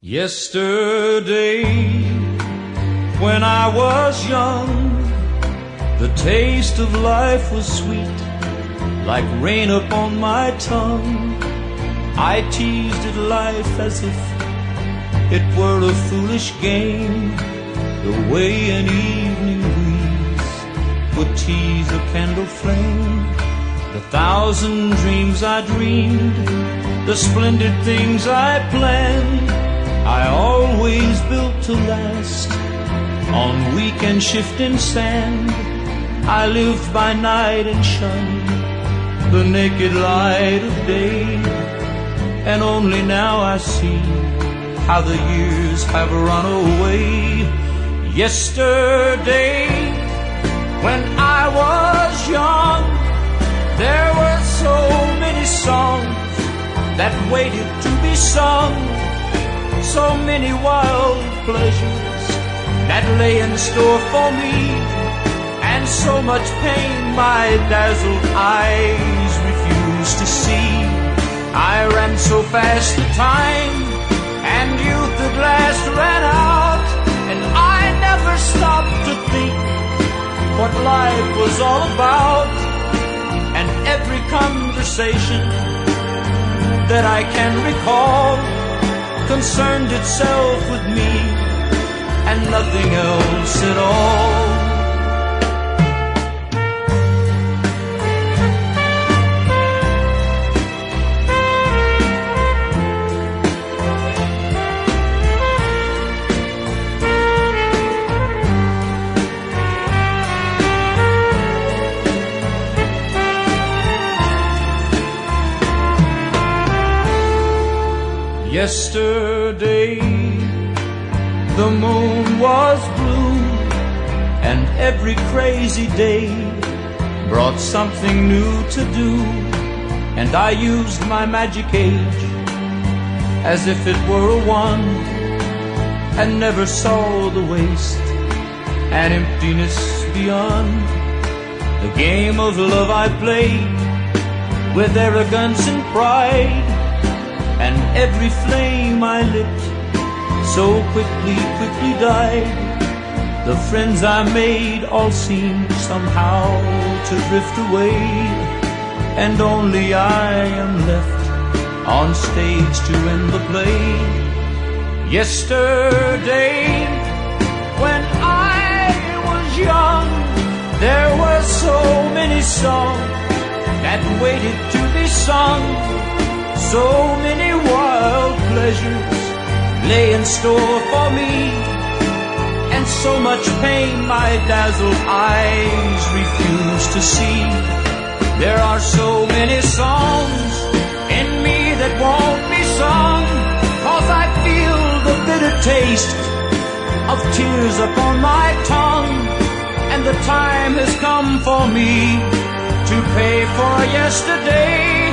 Yesterday, when I was young, the taste of life was sweet, like rain upon my tongue. I teased at life as if it were a foolish game, the way an evening breeze would tease a candle flame. The thousand dreams I dreamed, the splendid things I planned, I always built to last on weak and shifting sand. I lived by night and shunned the naked light of day, and only now I see how the years have run away. Yesterday, when I was young, there were so many songs that waited to be sung, so many wild pleasures that lay in store for me, and so much pain my dazzled eyes refused to see. I ran so fast the time, and youth at last ran out, and I never stopped to think what life was all about. And every conversation that I can recall concerned itself with me and nothing else at all. Yesterday, the moon was blue, and every crazy day brought something new to do. And I used my magic age as if it were a wand, and never saw the waste and emptiness beyond. The game of love I played with arrogance and pride, and every flame I lit so quickly died. The friends I made all seemed somehow to drift away, and only I am left on stage to end the play. Yesterday, when I was young, there were so many songs that waited to be sung, so many wild pleasures lay in store for me, and so much pain my dazzled eyes refuse to see. There are so many songs in me that won't be sung, 'cause I feel the bitter taste of tears upon my tongue, and the time has come for me to pay for yesterday.